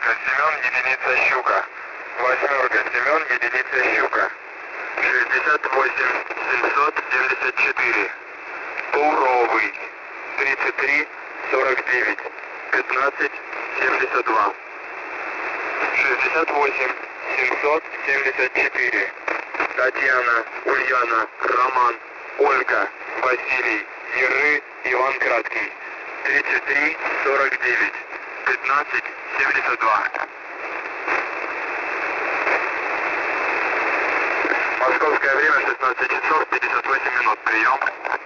Семен, единица щука. Восьмерка, Семен, единица щука. 68 774. Туровый. 33 49. 15 72. 68 774. Татьяна, Ульяна, Роман, Ольга, Василий, Еры, Иван Краткий. 33 49. 15 72. Московское время 16 часов 58 минут. Прием.